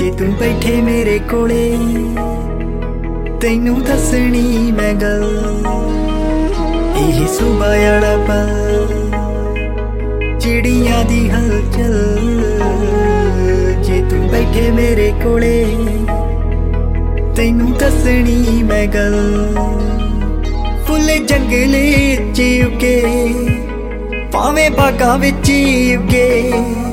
जे तू बैठे मेरे कोले तैनू दसनी मैं गल यही सुबह आड़ा पल चिड़ियां दी हलचल जे तू बैठे मेरे कोले तैनू दसनी मैं गल फुल जंगले च उगे भावें बागां विच उगे